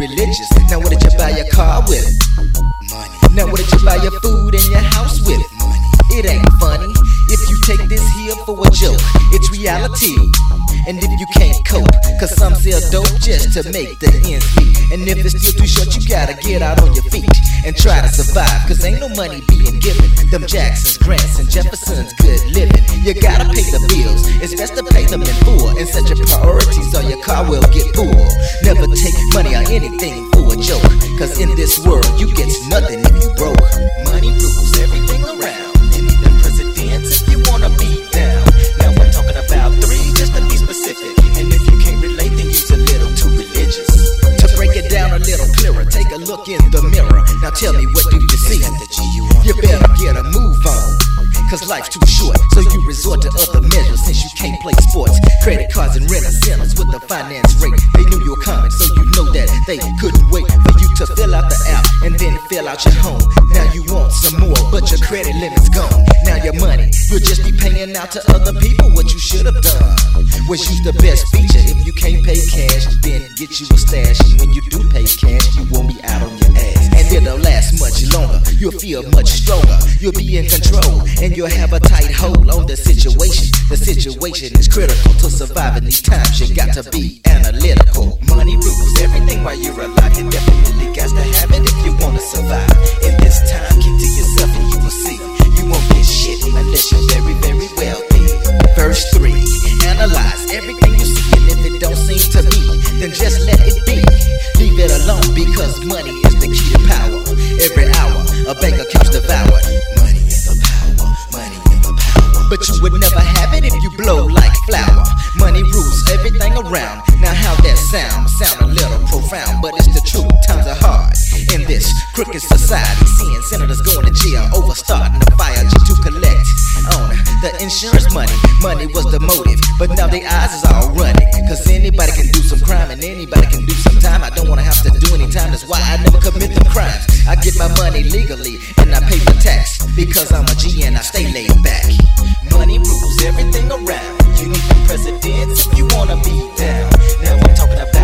religious. Now what did you buy your car with? Money. Now what did you buy your food and your house with? Money. It ain't funny if you take this here for a joke. It's reality. And if you can't cope, cause some sell dope just to make the ends meet. And if it's still too short, you gotta get out on your feet and try to survive, cause ain't no money being given. Them Jacksons, Grants, and Jeffersons, good living. You gotta pay the bills, it's best to pay them in full, and set your priorities or your car will get poor. Never take money or anything for a joke, cause in this world you get nothing if you broke. Money rules everything around, and even presidents if you wanna be down. Now I'm talking about 3 just to be specific, and if you can't relate then you's a little too religious. To break it down a little clearer, take a look in the mirror. Now tell me, what do you see? You better get a move on, cause life's too short, so you resort to other measures since you can't play sports. Credit cards and rent incentives with the finance rate. They knew you were coming, so you know that they couldn't wait for you to fill out the app and then fill out your home. Now you want some more, but your credit limit's gone. Now your money, you'll just be paying out to other people. What you should have done was use the best feature. If you can't pay cash, then get you a stash. And when you do pay cash, you won't be out on your ass. And it'll last much longer, you'll feel much stronger. You'll be in control, and you'll have a tight hold on the situation. The situation is critical to surviving these times. You got to be analytical. Money rules everything while you're alive. You definitely got to have it if you want to survive. In this time, keep to yourself and you will see. You won't get shit unless you're very, very wealthy. Verse 3, analyze everything you see, and if it don't seem to be, then just let it be. Leave it alone, because money is the key to power. Every hour, a bank account's devoured. Money is the power, money is the power. But you would never have it if you blow like flour. Money rules everything around. Now how that sound a little profound, but it's the truth. Times are hard in this crooked society. Seeing senators going to jail over starting a fire just to collect on the insurance money. Money was the motive, but now their eyes is all running, cause anybody can do some crime and anybody can do some time. I don't wanna have to do any time, that's why I never commit them crimes. I get my money legally and I pay my tax, because I'm a G and I stay laid back. Money rules everything around. You need the presidents if you wanna be down. Now I'm talking about